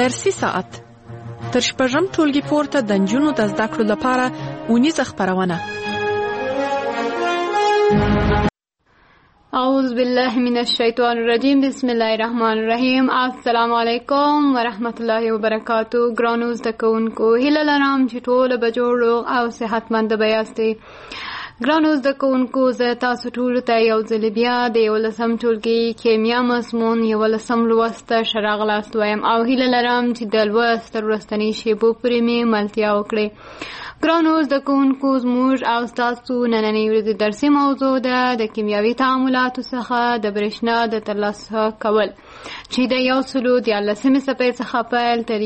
درسي ساعت تر شپږم ټولګي پورته د نجونو د زده کړو لپاره اونیزه خپرونه. اعوذ بالله من الشیطان الرجیم. بسم الله الرحمن الرحیم. السلام علیکم ورحمت الله وبرکاتو. ګرانو زده کوونکو، هیله لرم چې ټول به جوړ او صحتمند به یاستئ. ګرانو زده کوونکو، زه تاسو ټولو ته یو ځل بیا د 11م ټولګي کیمیا مضمون 11م لوست ته ښه راغلاست وایم او هیله لرم چې د لوست تر وروستنۍ شیبو پورې مې ملتیا وکړئ. ګرانو زده کوونکو، زموږ او ستاسو نننۍ ورځې درسي موضوع ده د کیمیاوي تعاملاتو څخه د برېښنا د ترلاسه کول، چې د 114 صفحې څخه پیل تر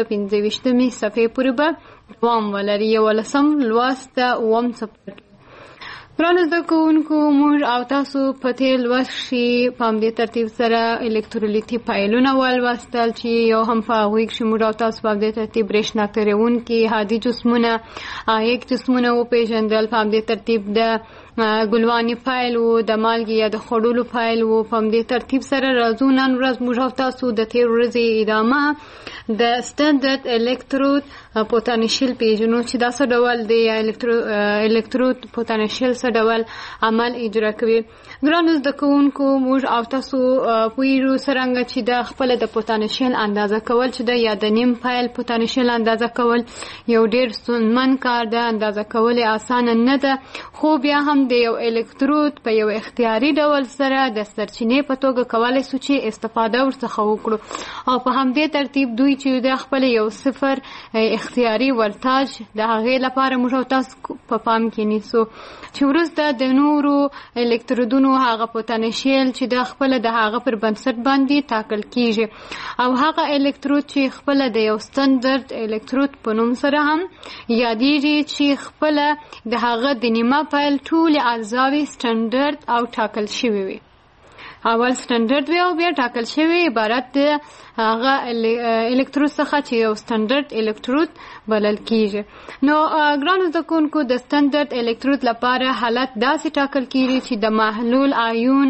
125 صفحې پورې به دوام ولري. 11م لوست ته 9 صفحې. ګرانو زده کوونکو، موږ او تاسو په تېر لوست کښې په همدې ترتیب سره الکترولیتي فایلونه ولوستل چې یو هم په هغوی کښې موږ او تاسو په همدې ترتیب برېښنا تېروونکي هادي جسمونه عایق جسمونه وپېژندل. په همدې ترتیب د ګلواني فایل و، د مالګې یا د خوړلو فایل و. په همدې ترتیب سره راځو نن ورځ موږ او تاسو د تېر ورځې ادامه د سټنډرډ الکترود پوتانشیل پیژنو چې دا څه ډول دی، یا الکترود پوتانشیل څه ډول عمل اجرا کوي. ګرانو زده کوونکو، موږ او تاسو پوهېږو څرنګه چې د خپله د پوتانشیل اندازه کول چې د یا د نیم فایل پوتانشیل اندازه کول یو ډېر ستونزمن کار ده. اندازه کول یې اسانه نه ده، خو بیا هم د یو الکترود په یو اختیاري ډول سره د سرچینې په توګه کولی شو چې استفاده ورڅخه وکړو، او په همدې ترتیب دوی چې د خپل یو صفر اختیاري ولتاژ د هغې لپاره موږ او تاسو په پام کې نیسو چې وروسته د نورو الکترودونو هغه پوتانشیل چې د خپله د هغه پر بنسټ باندې ټاکل کیږي، او هغه الکترود چې خپله د یو سټنډرډ الکترود په نوم سره هم یادیږي چې خپله د هغه د نیمه فایل ټولې اجزاوې سټنډرډ او ټاکل شوي وي. اول سټنډرډ وي او بیا ټاکل شوی عبارت د هغه الکترود څخه چې یو سټنډرډ الکترود بلل کیږي. نو ګرانو زده کوونکو، د سټنډرډ الکترود لپاره حالت داسې ټاکل کیږي چې د محلول آیون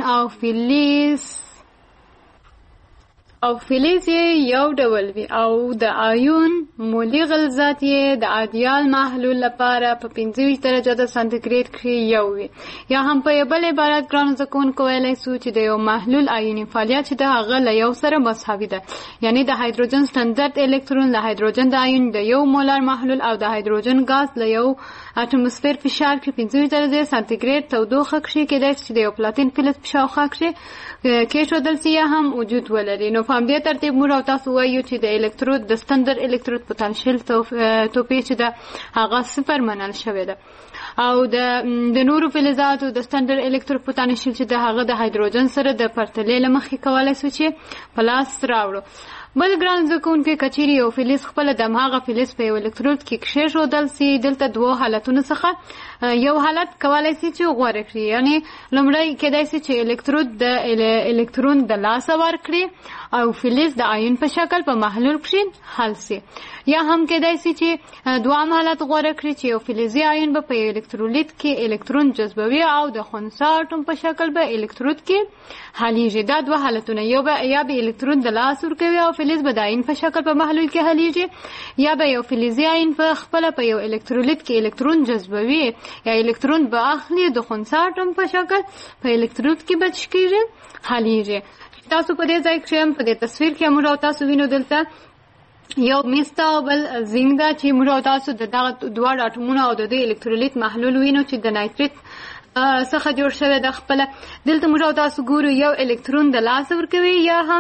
او فلز یو ډول وي، او د آیون مولي غلظت یې د ایدیال محلول لپاره په 25 درجه د سانتیګریډ کې یو وي. یا هم په یو بل عبارت ګرانو زده کوونکو ویلی سو چې د یو محلول آیوني فعالیت چې د هغه له یو سره مساوي ده، یعنی د هایدروجن سټنډرډ الکترون له هایدروجن د آیون د یو مولر محلول او د هایدروجن ګاز له یو اټموسفیر فشار کې 25 درجه سانتیګریډ تودوخه کښې کېدای چې د یو پلاتین فلز په شاوخوا کښې کېښودل سي یا هم وجود ولري. نو په همدې ترتیب موږ او تاسو وایو چې د الکترود د سټنډرډ الکترود پوتانشیل توپیر چې ده هغه صفر منل شوی ده، او د نورو فلزاتو د سټنډرډ الکترود پوتانشیل چې ده هغه د هایدروجن سره د پرتلې له مخې کولی سو چې په لاس راوړو. بل ګران زده کوونکي، که چیرې یو فلز خپله د هماغه فلز په یو الکترود کې کېښودل سي، دلته دوه حالتونو څخه یو حالت کولی سي چې غوره کړي، یعنی لومړی کېدای سي چې الکترود د الکترون د لاسه ورکړي او فلز د آیون په شکل په محلول کښې حل سي، یا هم کېدای سي چې دوام حالت غوره کړي چې یو فلزي آیون به په الکترولیت کې الکترون جذبوي او د خنثی اټوم په شکل به الکترود کې حلیږي. دا دوه حالتونه، یا به الکترون د لاس ورکوي او فلز به د آیون په شکل په محلول کې حلیږي، یا به یو فلزي آیون په خپله په یو الکترولیت کې الکترون جذبوي یا الکترون به اخلي د خنثی اټوم په شکل په الکترود کې به څه کېږي، حلیږي. تاسو په دې ځای کښې په دې تصویر کې موږ او تاسو وینو دلته یو میسته او بل زینګ ده چې موږ او تاسو د دغه دواړو اټومونو او د دوی الکترولیت محلول وینو چې د نایتریت څخه جوړ شوی ده. خپله دلته موږ او تاسو ګورو یو الکترون د لاسه ورکوي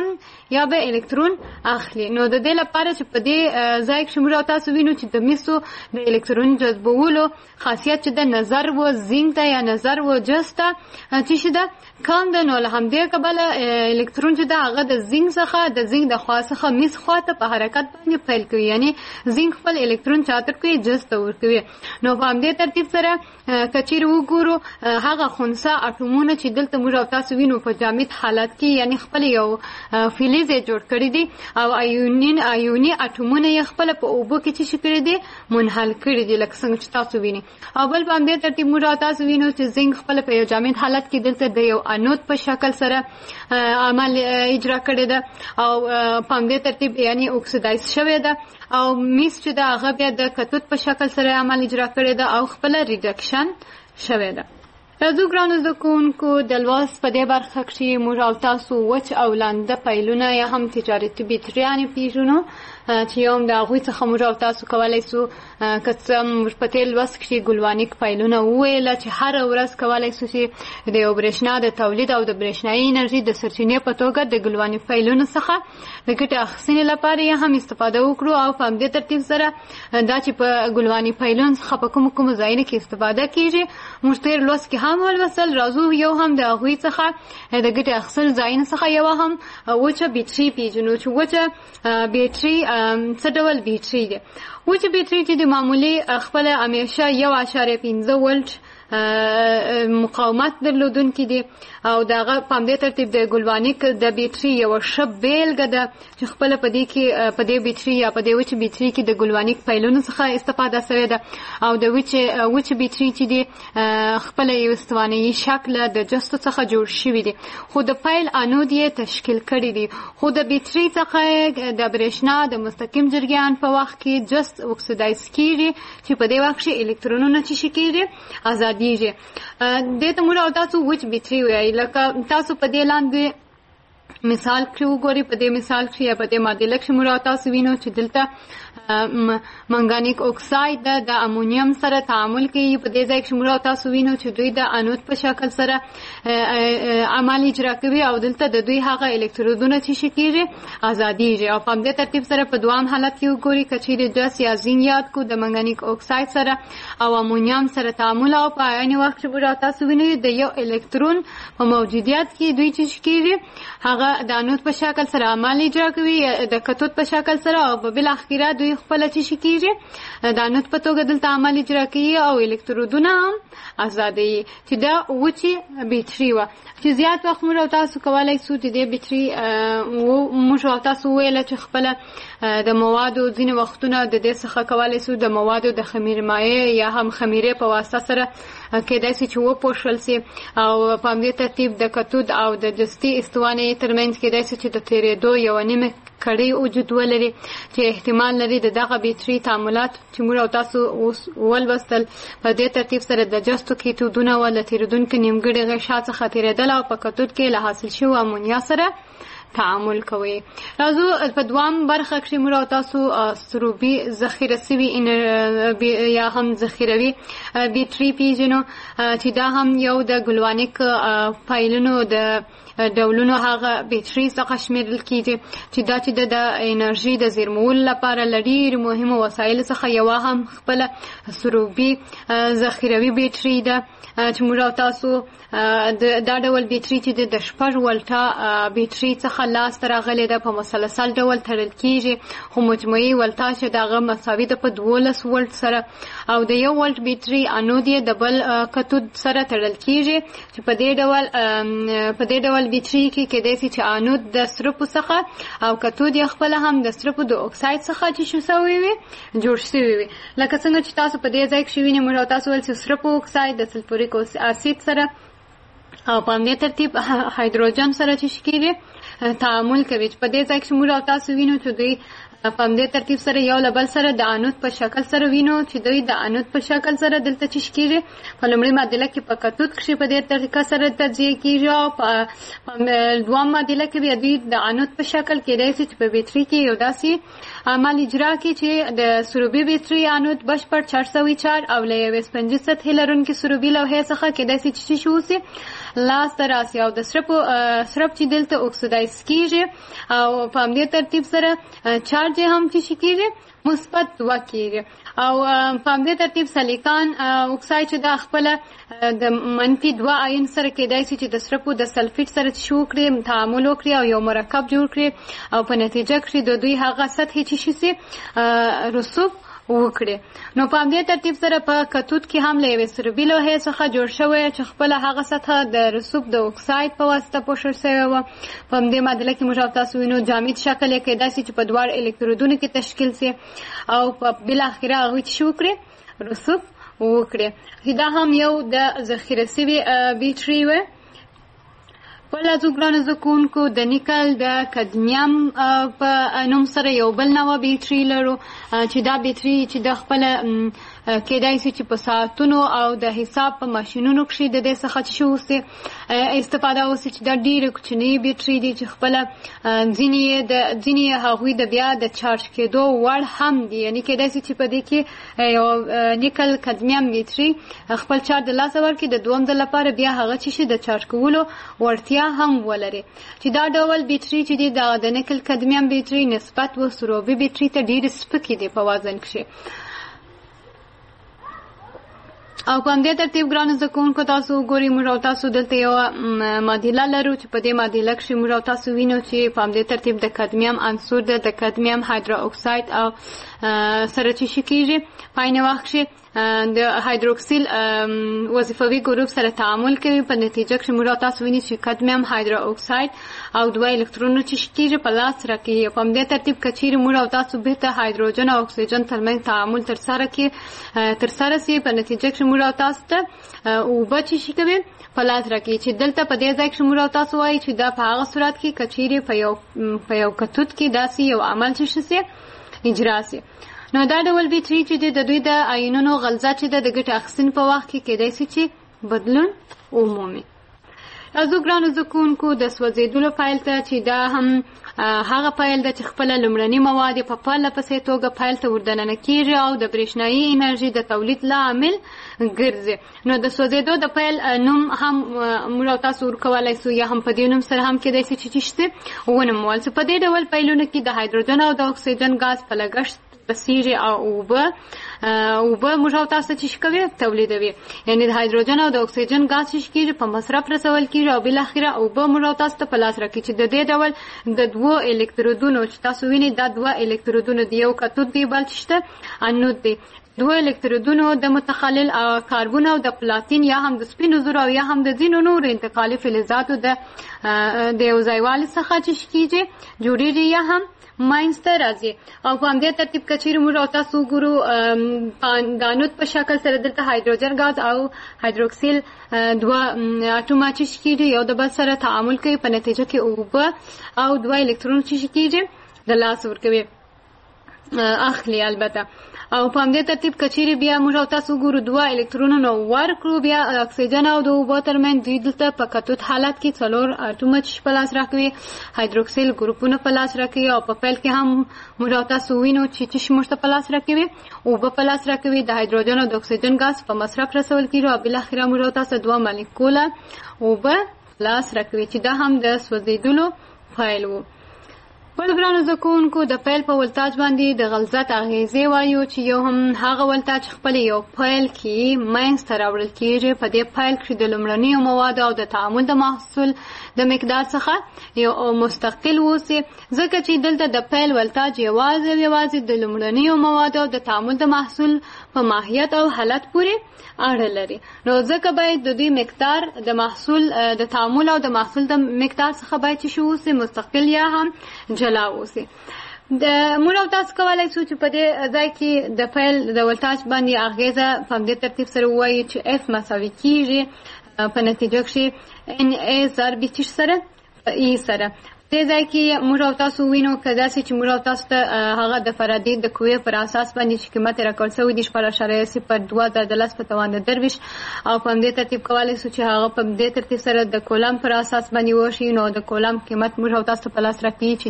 یا به الکترون اخلي. نو د دې لپاره چې په دې ځای کښې موږ او تاسو وینو چې د میسو د الکترون جذبولو خاصیت چې د نظر و زینګ ته یا نظر و جز ته چې شي ده کم ده. نو له همدې کبله الکترون چې ده هغه د زینګ څخه د زینګ د خوا څخه میس خوا ته په حرکت باندې پیل کوي، یعنی زینګ خپل الکترون چاته کوي، جز ته ورکوي. نو په همدې ترتیب سره که چیرې وګورو هغه خنثی اټومونه چې دلته موږ او تاسو وینو په جامد حالت کې یعنی خپل یو فلز جوړ کړی دي او ایوني اټومونه یې خپل په اوبو کې چې کړی دي منحل کړی دي لکه څنګه چې تاسو وینئ او بل په همدې ترتیب موږ او تاسو وینو چې زنګ خپل په یو جامد حالت کې دلته د یو انود په شکل سره عمل اجرا کړی ده او په همدې ترتیب یعنی اکسیدایز شوی ده او میس چې دا هغه بیا د کتود په شکل سره عمل اجرا کړی ده او خپل ریډکشن شوی ده. راځو ګرانو زده کوونکو د لوست په دې برخه کې موږ او تاسو وچ او لانده پیلونه یا هم تجارتي بیټریانې پیژنو چې یو د هغوی څخه موږ او تاسو کولی سو که څه موږ په تېر لوست کې ګلوانیک پیلونه وویله چې هره ورځ کولی سو چې د یو برېښنا د تولید او د برېښنایي انرژي د سرچینې په توګه د ګلوانیک پیلونو څخه د ګټې اخیستنې لپاره یې هم استفاده وکړو او په همدې ترتیب سره دا چې په ګلوانیک پیلونو څخه په کومو ځایونو کې استفاده کیږي موږ تېر لوست کې هم ولوستل. راځو یو هم د هغوی څخه د ګټې اخیستل ځایونو څخه یو هم وچه بیټري پیژنو چې وچه بیټري څه ډول بیټري دی. وچه بیټري چې د معمولي خپله همیشه 1.5 ولټ مقاومت درلودونکي دي او دغه په همدې ترتیب د ګلوانیک د بیټري یوه ښه بیلګه ده چې خپله په دې بیټري یا په دې وچې بیټري کې د ګلوانیک پیلونو څخه استفاده شوې ده او د وچې بیټري چې دي خپله یو استوانیي شکله د جستو څخه جوړ شوي دي خو د پیل انود یې تشکیل کړي دي خو د بیټري څخه د برېښنا د مستقیم جریان په وخت کې جست اکسیدایز کیږي چې په دې وخت کې الکترونونه چې کیږي ازادیږي. دې ته موږ او تاسو وچ بیټري وایي لکه تاسو په دې لاندې مثال کې وګورئ. په دې مثال کې یا په دې معادله کې موږ او تاسو وینو چې دلته منګانیک اکساید د امونیم سره تعامل کوي. په دې ځای کې موږ او تاسو وینو چې دوی د انود په شکل سره عمل اجرا کوي او دلته د دوی هغه الکترودونه چې کیږي ازادیږي او په همدې ترتیب سره په دوام حالت کې وګورئ که چیرې جس یا زین یاد کو د منګانیک اکساید سره او امونیم سره تعامل او په عین وخت کې موږ او تاسو وینو د یو الکترون په موجودیت کې دوی چې کیږي هغه د انود په شکل سره عمل اجرا کوي د کتود په شکل سره او په بل اخیره دوی خپل چې کیږي د انود په توګه دلته عمل اجرا کوي او الکترودونه هم ازادي چې دا وچې بیټري وه چې زیات وخت موږ او تاسو کولی سو چې دې بیټري موږ او تاسو وویله چې خپله د موادو ځینې وختونه د دې څخه کولی سو د موادو د خمیر مایع یا هم خمیرې په واسطه سره کېدای سي چې وپوښل سي او په همدې ترتیب د کتود او د جستي استوانې ترمنځ کېدای سي چې د تېرېدو یوه نیمه کړۍ وجود ولري چې احتمال لري د دغه بیټري تعاملات چې موږ او تاسو ولوستل په دې ترتیب سره د جستو کیتودونه و له تېرېدونکي نیمګړي غشا څخه تېرېدل او په کتود کې له حاصل شوي امونیا سره تعامل کوي. راځو په دوام برخه کې موږ او تاسو سروبي ذخیره سوي یا هم ذخیروي بیټري پیژنو چې دا هم یو د ګلوانیک فایلونو د ډولونو هغه بیټري څخه شمیرل کیږي چې دا چې د انرژي د زیرمولو لپاره له ډېرو مهمو وسایلو څخه یوه هم خپله سروبي ذخیروي بیټري ده چې موږ او تاسو دا ډول بیټري چې د 6 ولټه بیټري څخه لاسته راغلې ده په مسلسل ډول تړل کیږي خو مجموعي ولټاژ یې د هغه مساوي ده په 12 ولټ سره او د 1 ولټ بیټري انود یې د بل کتود سره تړل کیږي چې په دې ډول بیټري کې کېدای شي چې انود د سرپو څخه او کتود یې خپله هم د سرپو د اکساید څخه چې شوی وي جوړ شوی وي لکه څنګه چې تاسو په دې ځای کې وینئ موږ او تاسو ویل چې سرپو اکساید د سلفوریک اسید سره او په همدې ترتیب هایدروجن سره چې کیږي تعامل کوي. په دې ځای کې موږ او تاسو وینو چې دوی په همدې ترتیب سره یو له بل سره د انود په شکل سره وینو چې دوی د انود په شکل سره دلته چې کیږي په لومړۍ معادله کې په کتود کې په دې طریقه سره تجزیه کیږي او په دویم معادله کې بیا دوی د انود په شکل کېدای شي چې په بیټري کې یو داسې عمل اجرا کړي چې د سروبي بیټري انود بشپړ 404 او له یوې سپنجي سطحې لرونکي سروبي لوحې څخه کېدای شي چې شوسي لاسته راسي او د سرپ چې دلته اکسیدایز کیږي او په همدې ترتیب سره چارج هم چې کیږي مثبت 2 کیږي او په همدې ترتیب سلیکان اکساید چې د خپل د -2 آیون سره کېدای شي چې د سرپو د سلفیټ سره شو کړي تعامل وکړي او یو مرکب جوړ کړي او په نتیجه کې د دوی هغه سطحې چې شي رسوب وکړي. نو په همدې ترتیب سره په کتود کې هم له یوې سروبي لوحې څخه جوړ شوی چې خپله هغه سطحه د رسوب د اکساید په واسطه پوښل شوې وه. په همدې معادله کې موږ او تاسو وینو جامد شکل یې کیدای شي چې په دواړو الکترودونو کې تشکیل سي او په بالاخره هغوی چې وکړي رسوب وکړي. دا هم یو د ذخیره سوي بیټري وه. په لازو ګرانو زده کوونکو د نیکل د کدمیم په نوم سره یو بل نوع بیټري لرو چې دا بیټري چې د خپله کیدای شي چې په ساعتونو او د حساب په ماشینونو کښې د دې څخه چې اوسي استفاده وسي چې دا ډېرې کوچنۍ بیټري دي چې خپله ځینې هغوی د بیا د چارج کېدو وړ هم دي. یعنې کیدای شي چې په دې کې یو نیکل کدمیم بیټري خپل چارج د لاسه ورکړي د دوم ځل لپاره بیا هغه چې شي د چارج کولو وړتیا هم ولري. چې دا ډول بیټري چې دي د نیکل کدمیم بیټري نسبت و سروبي بیټري ته ډېرې سپکې دي په وزن کښې. او په همدې ترتیب ګرانو زده کوونکو تاسو وګورئ موږ او تاسو دلته یوه معادله لرو چې په دې معادله کښې موږ او تاسو وینو چې په همدې ترتیب د کدمیم عنصر ده د کدمیم هایدرو اکساید او سره چې شي کېږي په عین وخت کښې د هایدروکسیل وظیفوي ګروپ سره تعامل کوي. په نتیجه کښې موږ او تاسو ویني چې کدمیم هایدرو اکساید او دوه الکترونونه چې کېږي په لاس راکوي. په همدې ترتیب که چیرې موږ او تاسو بېرته هایدروجن او اکسیجن ترمنځ تعامل ترسره سي په نتیجه کښې موږ او تاسو ته اوبه چې شي کوي په لاس راکوي. چې دلته په دې ځای کښې موږ او تاسو وایي چې دا په هغه صورت کې که چیرې په یو کتود کې داسې یو عمل چې شي سي اجرا سي. نو دا ډول بیټري چې د دوی د آیونونو غلظه چې د ګټې اخیستنې په وخت کې کیدای شي چې بدلون ومومي. راځو ګرانو زده کوونکو د سوځېدلو پیل ته چې دا هم هغه پیل ده چې خپله لومړني مواد په پرله پسې توګه پیل ته وردننه کېږي او د برېښنایي انرژي د تولید لامل ګرځي. نو د سوځېدو د پیل نوم هم موږ او تاسو ورکولی سو یا هم په دې نوم سره هم کېدای شي چې شي ونومول سو. په دې ډول پیلونو کې د هایدروجن او د اکسیجن ګاز په لګښت رسیږي او اوبه موږ او تاسو چې کوي تولیدوي. یعنې د هایدروجن او د اکسیجن ګاز چې کېږي په مصرف رسول کېږي او بالاخره اوبه موږ او تاسو ته په لاس راکړي چې د دې ډول د دوو الکترودونو چې تاسو وینئ دا دوه الکترودونه دي یو کتود دی بل چې شته انود دی. دوه الکترودونو د متخلل کاربون او د پلاتین یا هم د سپینو زرو او یا هم د ځینو نورو انتقالي فلزاتو د یو ځایوالي څخه چې کېږي جوړېږي یا هم منځته راځي. او په همدې ترتیب که چیرې موږ او تاسو وګورو د انود په شکل سره دلته هایدروجن ګاز او هایدروکسیل دوه اټومه چې کېږي یو د بل سره تعامل کوي په نتیجه کې اوبه او دوه الکترون چې کېږي د لاس ورکوي اخلي البته. او په همدې ترتیب که چیرې بیا موږ او تاسو وګورو دوه الکترونونه ورکړو بیا اکسیجن او د اوبو ترمنځ دوی دلته په کتود حالت کې څلور اټومه چې په لاس راکوي هایدروکسیل ګروپونه په لاس راکوي او په پیل کې هم موږ او تاسو وینو چې موږ ته په لاس راکوي اوبه په لاس راکوي د هایدروجن او د اکسیجن ګاز په مصرف رسول کېږي او بالاخره موږ او تاسو دوه مالیکوله اوبه لاس راکوي چې دا هم د سوځېدلو پیل و. ول ګرانو زده کوونکو د پیل په ولتاج باندې د غلظت اغیزې وایو چې یو هم هغه ولتاج خپل یو پیل کې منځته راوړل کېږي. په دې پیل کې د لومړنیو موادو او د تعامل د محصول د مقدار څخه یو مستقل اوسي ځکه چې دلته د پیل ولتاج یوازې د لومړنیو موادو او د تعامل د محصول په ماهیت او حالت پورې اړه لري. نو ځکه باید د دوی مقدار د محصول د تعامل او د محصول د مقدار څخه باید چې اوسي مستقل یا هم جلا اوسي. موږ او تاسو کولی شو چې په دې ځای کې د پیل د ولتاج باندې اغیزه په همدې ترتیب سره ووایو چې اف مساوي کېږي په نتیجه کښې ان ای ضرب چې سره ای سره. دې ځای کې موږ او تاسو وینو که داسې چې موږ او تاسو ته هغه د فارادې د قوې پر اساس باندې چې قیمت یې راکړل شوی دی 0.02 په توان د 23 او په همدې ترتیب کولی شو چې هغه په دې ترتیب سره د کولم پر اساس باندې وشي. نو د کولم قیمت موږ او تاسو ته په لاس راکړي چې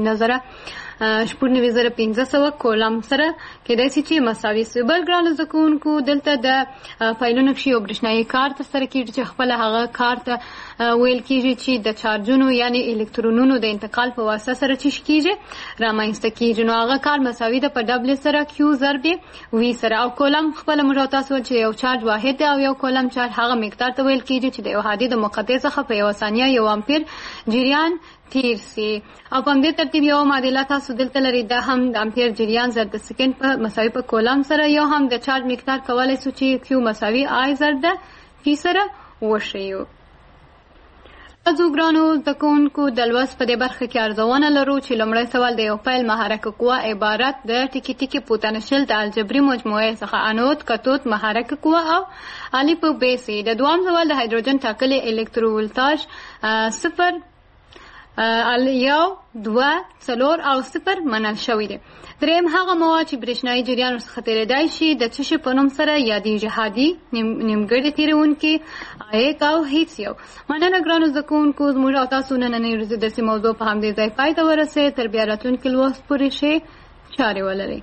9.9500 کولم سره کېدای شي چې مساوي شي. بل ګرانو زده کوونکو دلته د پیلونو کښې یو برېښنایي کار ترسره کېږي چې خپله هغه کار ته ویل کېږي چې د چارجونو یعنې الکترونونو د انتقال په واسطه سره چې کېږي رامنځته کېږي. نو هغه کار مساوي ده په ډبل سره کیو ضرب وي سره. او کولم خپله موږ او تاسو چې یو چارج واحد دی او یو کولم چارج هغه مقدار ته ویل کېږي چې د یو حادې د مقطع څخه په یوه ثانیه 1 امپیر جریان تیر سي. او په همدې ترتیب یو معادله تاسو دلته لري، دا هم د امپیر جریان ضرب د سکند په مساوي په کولم سره، یو هم د چارج مقدار کولی شو چې کیو مساوي آی ضرب د پی سره وښیو. تاسو ګرانو زده کوونکو د لوست په دې برخه کې ارزونه لرو چې لومړی سوال د یو فعل محرک قوه عبارت د ټکي ټکي پوتنشل د الجبري مجموعې څخه انود کتود محرک قوه او الف ب سي. د دوام سوال د هایدروجن ټاکلي الکتروولتاژ 0 1 2 4 او 0 منل شوی دی. دریم هغه مواد چې برېښنايي جریان ورڅخه تېرېدای شي د څه شي په نوم سره یادېږي؟ هادي، نیمګړی تېرونکي، عایق او هیڅ یو. مننه ګرانو زده کوونکو، زموږ او تاسو نننۍ ورځې درسي موضوع په همدې ځای پای ته ورسېد. تر بیا راتلونکي لوست پورې ښې چارې ولرئ.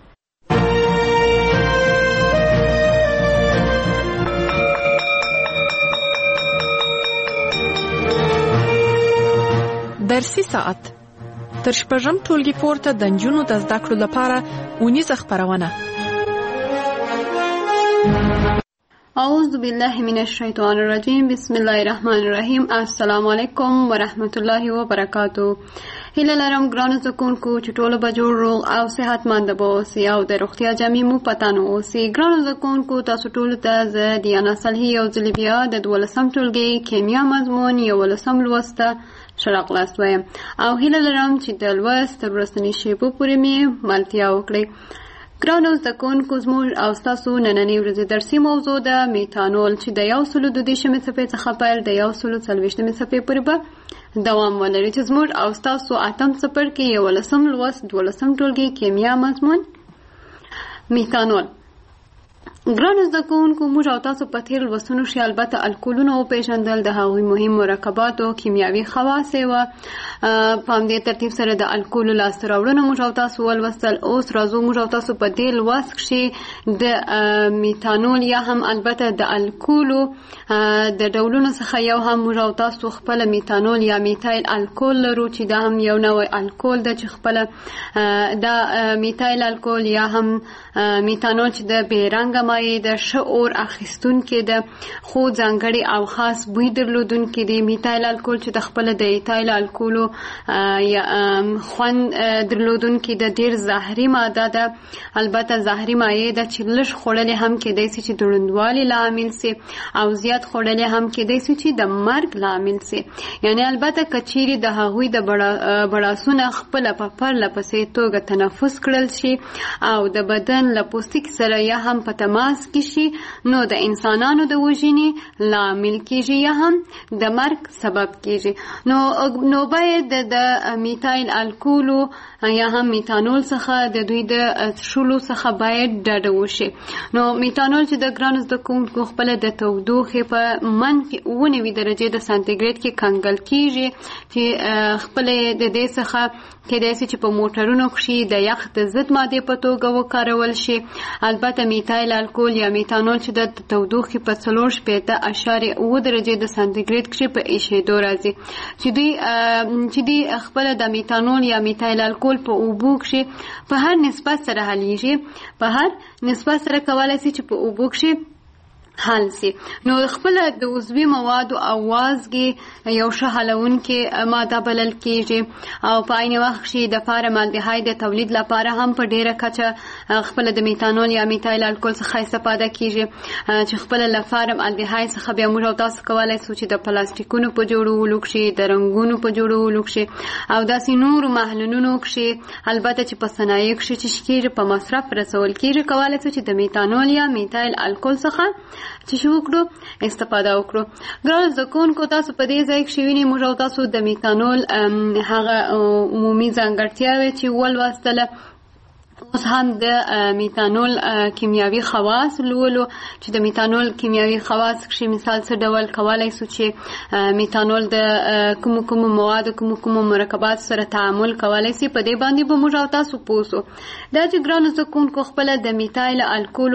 درسي ساعت تر شپږم ټولګي پورته د نجونو د زده کړو لپاره اونیزه خپرونه. اعوذ بالله من الشیطان الرجیم، بسم الله الرحمن الرحیم. السلام علیکم ورحمت الله وبرکاتو. هیله لرم ګرانو زده کوونکو چې ټوله به جوړ روغ او صحتمند به اوسئ او د روغتیا جامې مو په تن اوسي. ګرانو زده کوونکو، تاسو ټولو ته زه دیانا صالحي یو ځل بیا د 12م ټولګي کیمیا مضمون 11م لوست ته ښه راغلاست وایم او هیله لرم چې د لوست تر وروستنۍ شېبو پورې مې ملتیا وکړئ. ګرانو زده کوونکو، زموږ او ستاسو نننۍ ورځې درسي موضوع د میتانول چې د 122 صفحې څخه پیل د 140 صفحې پورې به دوام ولري، چې زموږ او ستاسو 8م څپرکي 11م لوست 12م ټولګي کیمیا مضمون میتانول. ګرانو زده کوونکو، موږ او تاسو په تېر لوستونو کې البته الکولونه وپېژندل، د هغوی مهم مرکباتو کیمیاوي خواص یې وه. په همدې ترتیب سره د الکولو لاسته راوړنه موږ او تاسو ولوستل. اوس راځو موږ او تاسو په دې لوست کې د میتانول یا هم البته د الکولو د ډولونو څخه یو هم موږ او تاسو خپل میتانول یا میتایل الکول لرو، چې دا هم یو نوع الکول ده چې خپل دا میتایل الکول یا هم میتانول چې د بې رنګه مایع د ښه اور اخیستونکې ده خو ځانګړی او خاص بوی درلودونکې دی. میتایل الکول چې د خپل د ایتایل الکولو خوند درلودونکې ده، ډېر زهري ماده ده. البته زهري مایع ده چې لږ خوړلې هم کېدای شي چې د ړندوالي لامل سي او زیات خوړلې هم کېدای شي چې د مرګ لامل سي. یعنی البته که چیرې د هغوی د بړاسونه خپله په پرله پسې توګه تنفس کړل شي او د بدن له پوستکي سره یا هم په تماس کې شي، نو د انسانانو د وژنې لامل کېږي یا هم د مرګ سبب کېږي. نو باید د میتایل الکولو یا هم میتانول څخه د دوی د څښلو څخه باید ډډه وشي. نو میتانول چې د ګرانو زده کوونکو خپله د تودوخې په -9 درجې د سانتیګریډ کې کنګل کېږي، چې خپله د دې څخه کېدای شي چې په موټرونو کې د یخ د ضد مادې په توګه وکارول شي. البته میتایل الکول یا میتانول چې د تودوخې په 4.8 درجې د سانتیګریډ کې په ایشېدو راځي، چې دوی خپله د میتانول یا میتایل الکول په اوبو کې په هر نسبت سره حلیږي، په هر نسبت سره کولی شي چې په اوبو کې حل سي. نو خپل د عضوي موادو او وازګي یو ښه حلونکې ماده بلل کېږي او په عین وخت کې د فارمالدهاید د تولید لپاره هم په ډیره کچه خپل د میتانول یا میتایل الکول څخه استفاده کېږي، چې خپل له فارمالدهاید څخه بیا موږ او تاسو کولی شو چې د پلاستیکونو په جوړولو کې، د رنګونو په جوړولو کې او داسې نورو محلولونو کې، البته چې په صنایعو کې چې کېږي په مصرف رسول کېږي، کولی شو چې د میتانول یا میتایل الکول څخه چې شو وکړو استفاده وکړو. ګرانو زده کوونکو، تاسو په دې ځای کې وینئ موږ او تاسو د میتانول هغه عمومي ځانګړتیاوې چې ولوستله. اوس هم د میتانول کیمیاوي خواص لولو، چې د میتانول کیمیاوي خواص کې مثال څه ډول کولی شو چې میتانول د کومو موادو کومو مرکبات سره تعامل کولی شي. په دې باندې به موږ او تاسو پوه شو. دا چې ګرانو زده کوونکو خپله د میتایل الکول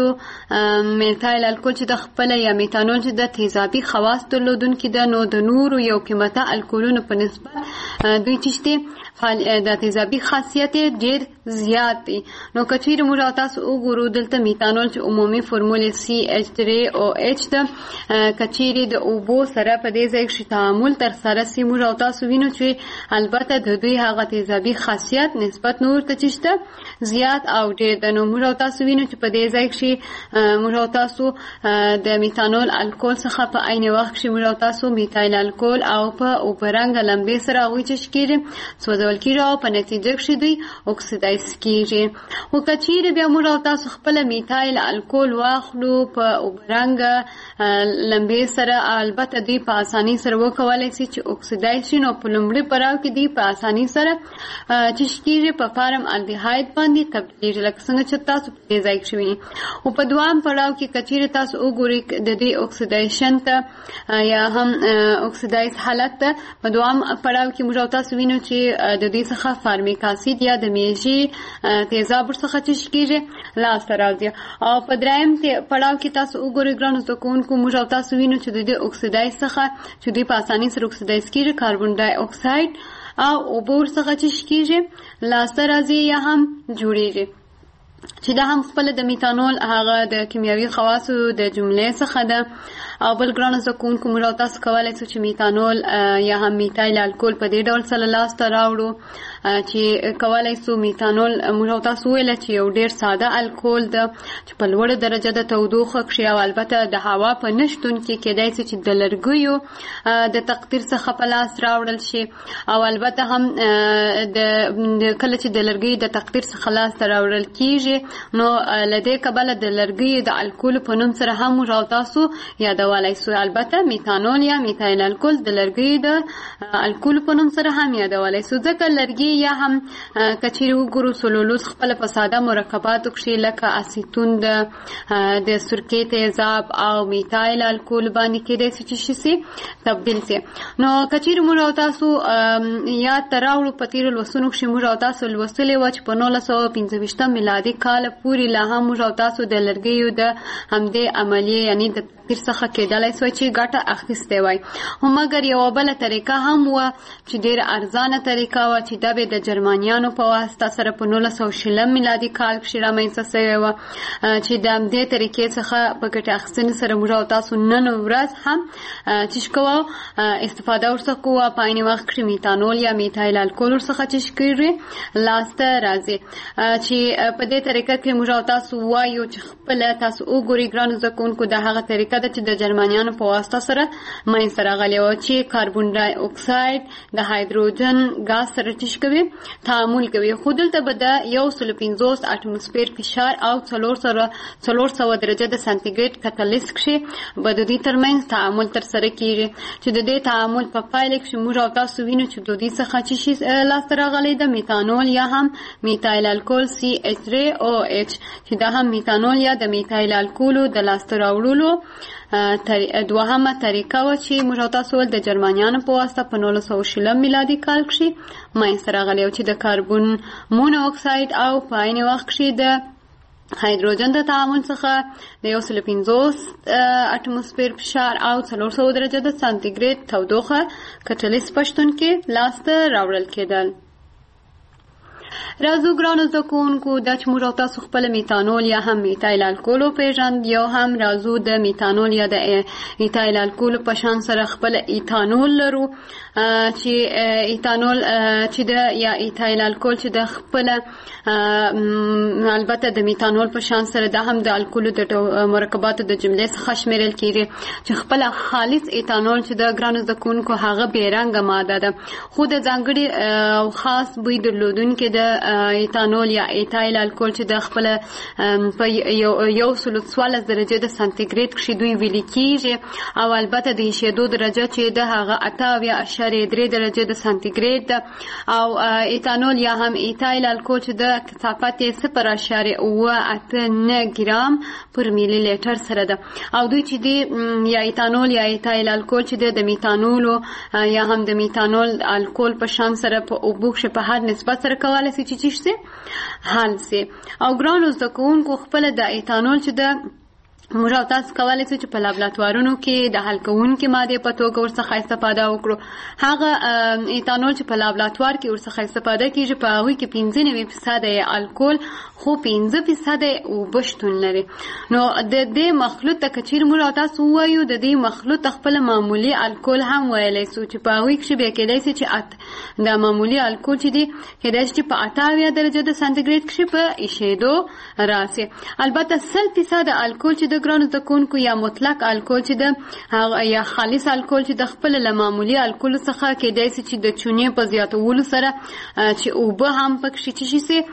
چې د خپله یا میتانول چې د تیزابي خواص درلودونکي ده، نو د نورو یو قیمته الکولونو په نسبت دوی چې د تیزابي خاصیت ډیر زیات دي. نو کچیر موږ تاسو وګورو دلته میتانول چې عمومي فورمول CH3OH ده. کچیر د اوبو سره په دې ځای کې تعامل تر سره سي موږ تاسو وینو چې البته د دوی هغه تیزابي خاصیت نسبت نور ته چشته زیات او ډیر ده. نو موږ تاسو وینو چې په دې ځای کې موږ تاسو د میتانول الکول څخه په عین وخت کې موږ تاسو میتایل الکول او په اوبرنګ لمبې سره هغوی چې کېږي سوځول کېږي او په نتیجه کې دوی اکسیدایز کېږي. خو که چیرې بیا موږ تاسو خپله میتایل الکول واخلو په اوبرنګ لمبې سره البته دوی په اسانۍ سره وکولی شي چې اکسیدایز شي. نو په لومړي پړاو کې دوی په اسانۍ سره چې کېږي په فارم الډیهاید باندې تبدیلېږي لکه څنګه چې تاسو په دې ځای کې وینئ. او په دوام پړاو کې که چیرې تاسو وګورئ د دې اکسیدیشن ته یا هم اکسیدایز حالت ته په دوام پړاو کې موږ تاسو وینو چې د دې څخه فارمیک اسید یا د میږي تیزاب ورڅخه چې کېږي لاسته راځي. او په دریم پړاو کې تاسو وګورئ ګرانو زده کوونکو موږ تاسو وینو چې د دې اکسیدایز څخه چې دوی په اسانۍ سره اکسیدایز کېږي کاربن ډای اکساید او اوبه ورڅخه چې کېږي لاسته راځي یا هم جوړېږي چې دا هم خپل د میتانول هغه د کیمیاوي خواصو د جملې څخه ده. او بل ګرانو زده کوونکو موږ تاسو کولی شو چې میتانول یا هم میتایل الکول په دې ډول سره لاسته راوړو چې کولی شو میتانول موږ تاسو ویله چې یو ډیر ساده الکول ده چې په لوړه درجه د تودوخه کې او البته د هوا په نشتون کې کېدای شي چې د لرګیو د تقطیر څخه په لاس راوړل شي او البته هم د کله چې د لرګیو د تقطیر څخه لاس راوړل کېږي نو له دې کبله د لرګیو د الکول په نوم سره هم موږ تاسو یادولی شو. البته میتانول یا میتایل الکول د لرګیو د الکول په نوم سره هم یادولی شو ځکه لرګي یا هم کچېرې وګورو سلولوز خپله په ساده مرکباتو کښې لکه اسیتون د سرکې تیزاب او میتایل الکول باندې کېدای شي چې شي تبدیل شي. نو کچېرې موږ او تاسو یاد ته راوړو په تېرو لوستونو کښې موږ او تاسو لوستلې وه چې په 1925 میلادي کاله پورې لا هم موږ او تاسو د لرګیو د همدې عملیې یعنې د تقطیر څخه کېدلی شوی چې ګټه اخیستی وای. خو مګر یوه بله طریقه هم وه چې ډېره ارزانه طریقه وه چې دا به د جرمنیانو په واسطه سره په 1920 میلادي کال کښې رامنځته شوې وه چې د همدې طریقې څخه په ګټې اخیستنې سره موږ او تاسو نن ورځ هم چې کوو استفاده ورڅخه کوو په عین وخت کښې میتانول یا میتایل الکول ورڅخه چې کېږي لاسته راځي چې په دې طریقه کې موږ او تاسو وایو چې خپله تاسو وګورئ ګرانو زده کوونکو دا هغه طریقه ده چې د جرمنیانو په واسطه سره منځته راغلې وه چې کاربن ډای اکساید د هایدروجن ګاز سره چې کوي تعامل کوي. خو دلته به د 150 اټموسفیر فشار او 400 درجه د سانتیګریډ کتلیس کښې به د دوی ترمنځ تعامل ترسره کېږي چې د دې تعامل په پایله کښې موږ او تاسو وینو چې د دوی څخه چې شي لاسته راغلی ده میتانول یا هم میتایل الکول CH3OH چې دا هم میتانول یا د میتایل الکولو د لاسته راوړلو دوهمه طریقه وه چې موږ تاسو ول د جرمنیانو په واسطه په 1920 میلادي کال کښې منځته راغلی و چې د کاربن مونو اکساید او په عین وخت کښې د هایدروجن د تعامل څخه د 150 اټموسفیر فشار او 400 درجه د سانتیګریډ تودوخه کټلیس په شتون کې لاسته راوړل کېدل. راځو ګرانو زده کوونکو دا چې موږ تاسو خپل میتانول یا هم میتایل الکول وپېژند یو هم راځو د میتانول یا د ایتایل الکول په شان سره خپل ایتانول لرو چې ایتانول چې د یا ایتایل الکول چې د خپل البته د میتانول په شان سره دا هم د الکولو د مرکباتو د جملې څخه شمیرل کېږي چې خپل خالص ایتانول چې د ګرانو زده کوونکو هغه بې رنګه ماده ده خو د ځانګړي او خاص بوی درلودونکي د ایتانول یا ایتایل الکول چې د خپل په 114 درجه د سانتیګریډ کښې دوی ویلي کېږي او البته د ایشېدو درجه چې د هغه 8.3 درجه د سانتیګریډ ده او ایتانول یا هم ایتایل الکول چې د کثافت 0.89 ګرام پر میلی لیټر سره ده او دوی چې دی یا ایتانول یا ایتایل الکول چې د میتانولو یا هم د میتانول الکول په شان سره په اوبو کښې په هر نسبت سره کولی شي چې حل سي. او ګرانو زده کوونکو خپل د ایتانول چې د موږ او تاسو کولی شو چې په لابراتوارونو کې د حل کوونکې مادې په توګه ورڅخه استفاده وکړو. هغه ایتانول چې په لابراتوار کې ورڅخه استفاده کېږي په هغوی کې 95% یې الکول خو 15% اوبه شتون لري. نو د دې مخلوط ته که چیرې موږ او تاسو ووایو د دې مخلوط خپله معمولي الکول هم ویلی سو چې په هغوی کښې بیا کېدی سي چې د معمولي الکول چې دی کېدی شي چې په 78 درجه د سانتیګریډ کښې په ایشېدو راسي. البته 100% الکول چې د ګرانو زده کوونکو یا مطلق الکول چې د یا خالص الکول چې د خپل له معمولي الکول څخه کېدای شي چې د چونې په زیاتولو سره چې اوبه هم پکښې څه شي سي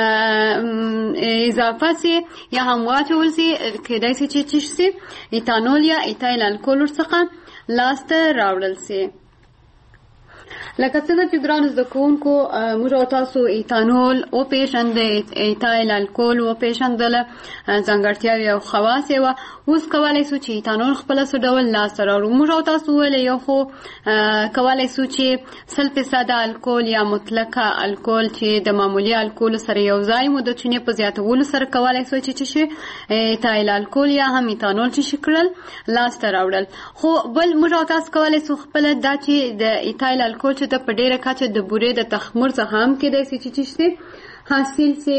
اضافه سي یا هم واچول سي کېدای شي چې څه سي ایتانول یا ایتایل الکول ورڅخه لاسته راوړل سي. لکه څنګه چې ګرانو زده کوونکو موږ او تاسو ایتانول وپېژندل، ایتایل الکول وپېژندله، ځانګړتیاوې او خواص یې وه. اوس کولی سو چې ایتانول خپله څه ډول لاسته راوړو. موږ او تاسو وویلی یو خو کولی سو چې 100% الکول یا مطلقه الکول چې د معمولي الکول سره یو ځای مو د چونې په زیاتولو سره کولی سو چې څه شي ایتایل الکول یا هم ایتانول چې شي کړل لاسته راوړل. خو بل موږ او تاسو کولی سو خپله دا چې د ایتایل الکول چې ته په ډېره کچه د بورې د تخمر څخه هم کېدی سي چې څه شي حاصل سي.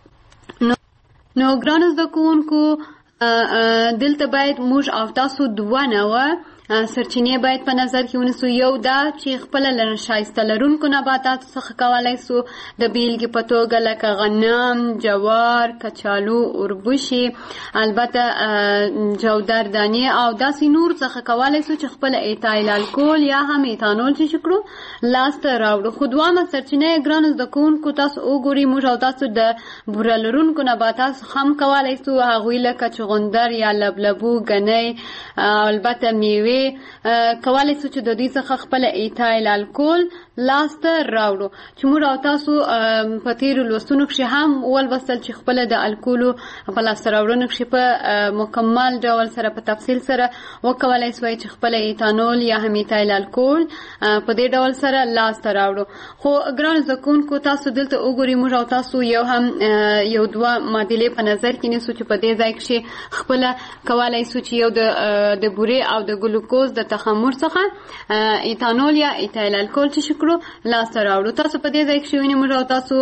نو ګرانو زده کوونکو دلته باید موږ او تاسو دوه نوع سرچینې باید په نظر کې ونیسو. یو دا چې خپله له ښایسته لرونکو نباتاتو څخه کولی سو د بیلګې په توګه لکه غنم، جوار، کچالو، اوربشي، البته جودر دانې او داسې نور څخه کولی سو چې خپله ایتایل الکول یا هم ایتانول چې کړو لاسته راوړو. خو دوامه سرچینه یې ګرانو زده کوونکو تاسو وګورئ موږ او تاسو د بوره لرونکو نباتاتو هم کولی سو هغوی لکه چغندر یا لبلبو، ګنۍ، البته میوې کولی سو چې د دوی څخه خپله ایتایل الکول لاسته راوړو. چې موږ او تاسو په تېرو لوستونو کښې هم ولوستل چې خپله د الکولو په لاسته راوړنو کښې په مکمل ډول سره په تفصیل سره وکولی سوی چې خپله ایتانول یا هم ایتایل الکول په دې ډول سره لاسته راوړو. خو ګرانو زده کوونکو تاسو دلته وګورئ موږ او تاسو یو دوه معادلې په نظر کې نیسو چې په دې ځای کښې خپله کولی سو چې یو د بورې او د ګلوکوز د تخمر څخه ایتانول یا ایتایل الکول چې کړو لاسته راوړو. تاسو په دې ځای کښې وینئ موږ او تاسو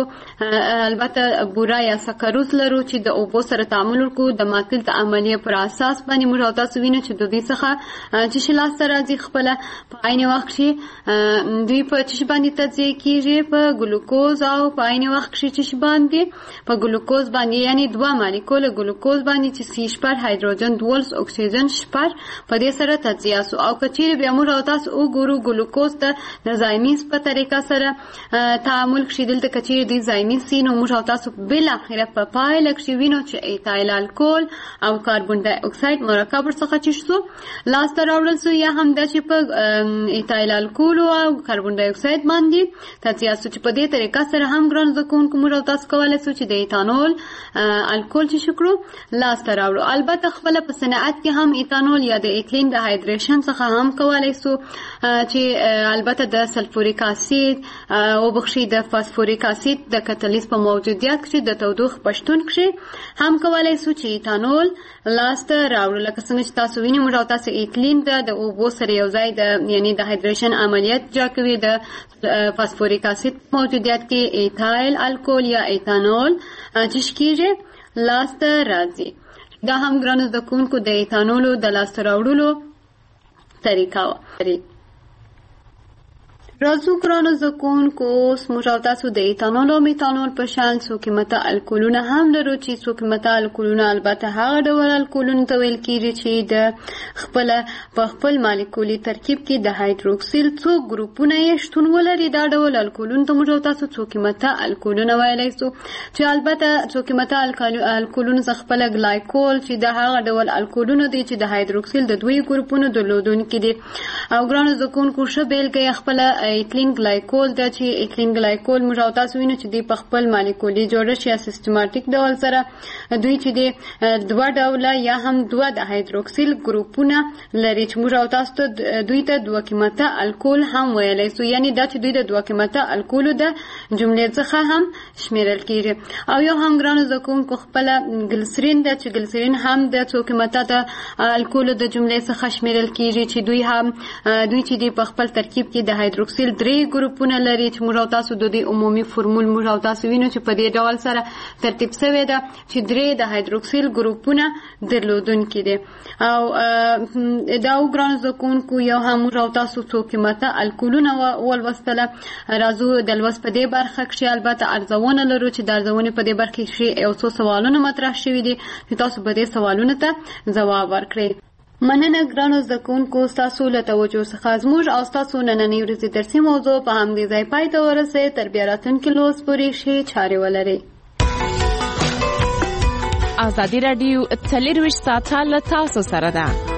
البته بوره یا سکروز لرو چې د اوبو سره تعامل وکړو د ماتل د عملیې پر اساس باندې موږ او تاسو وینو چې د دوی څخه چې شي لاسته راځي خپله په عین وخت کښې دوی په څه شي باندې تجزیه کېږي په ګلوکوز او په عین وخت کښې څه شي باندې په ګلوکوز باندې یعنې دوه مالیکول ګلوکوز باندې چې C هایدروجن 12 اکسیجن 0 په دې سره تجزیه سو. او که چیرې بیا موږ او تاسو وګورو ګلوکوز ته د زایمیز په طریقه سره تعامل کښې دلته که چیرې دوی زایمیز سي نو موږ او تاسو بالاخره په پایله کښې وینو چې ایتایل الکول او کاربن ډای اکساید مرکب ورڅخه چې سو لاسته راوړل سو یا هم دا چې په ایتایل الکول او کاربن ډای اکساید باندې تجزیه سو چې په دې طریقه سره هم ګرانو زده کوونکو موږ او تاسو کولی سو چې د ایتانول الکول چې کړو لاسته راوړو. البته خپله په صنعت کې هم ایتانول یا د ایتلین د هایدریشن څخه هم کولی سو چې البته د سلفوریک اسید او بخشي د فاسفوریک اسید د کتالیز په موجودیت کښې د تودوخې په شتون کښې هم کولی سو چې ایتانول لاسته راوړو. لکه څنګه چې تاسو وینئ موږ او تاسو ایتلین د اوبو سره یو ځای یعنې د هایدریشن عملیات اجرا کوي د فاسفوریک اسید موجودیت کې ایتایل الکول یا ایتانول چې کېږي لاسته راځي. دا هم ګرانو زده کوونکو د ایتانولو د لاسته راوړلو طریقه وه. راځو ګرانو زده کوونکو اوس موږ او تاسو د ایتانول او میتانول په شان څو قیمته الکولونه هم لرو چې څو قیمته الکولونه البته هغه ډول الکولونو ته ویل کېږي چې د په خپل مالیکولي ترکیب کې د هایدروکسیل څو ګروپونه یې شتون ولري. دا ډول الکولونو ته موږ او تاسو څو قیمته الکولونه ویلی سو چې البته څو قیمته الکولونو څخه خپله ګلایکول چې د هغه ډول الکولونو دی چې د هایدروکسیل د دوی ګروپونو درلودونکي دي. او ګرانو زده کوونکو ښه بېلګه یې خپله ایتلین ګلایکول د چې ایتلین ګلایکول موږ او تاسو وینو چې د خپل مالیکولي جوړښت یا سیستماتیک ډول سره دوی چې د دوه ډوله یا هم دوه د هایدروکسیل ګروپونه لري چې موږ او تاسو ته دوی ته دوه قیمته الکول هم ویلی سو، یعنی دا چې دوی د دوه قیمته الکولو د جملې څخه هم شمیرل کیږي. او یو هم ګرانو زده کوونکو خپله ګلسرین ده چې ګلسرین هم د څو قیمته د الکولو د جملې څخه شمیرل کیږي چې دوی چې دی په خپل ترکیب کې د هایدروکسیل 3 ګروپونه لري چې موږ او تاسو د دې عمومي فورمول موږ او تاسو وینو چې په دې ډول سره ترتیب شوی ده چې 3 د هایدروکسیل ګروپونه درلودونکي دي. او دا ګرانو زده کوونکو یو هم موږ او تاسو څو قیمته الکولونه ولوستله. راځو د لوست په دې برخه کې البته ارزونه لرو چې د ارزونې په دې برخه کې یو څو سوالونه مطرح شوي دي چې تاسو به دې سوالونو ته ځواب ورکړئ. مننه ګرانو زده کوونکو ستاسو له توجه څخه زموږ او ستاسو نننۍ ورځې درسي موضوع په همدې ځای پای ته ورسوي. تر بیا راتلونکي لوست پورې ښې چارې ولرئ. ازادي راډیو 24 ساعته له تاسو سره ده.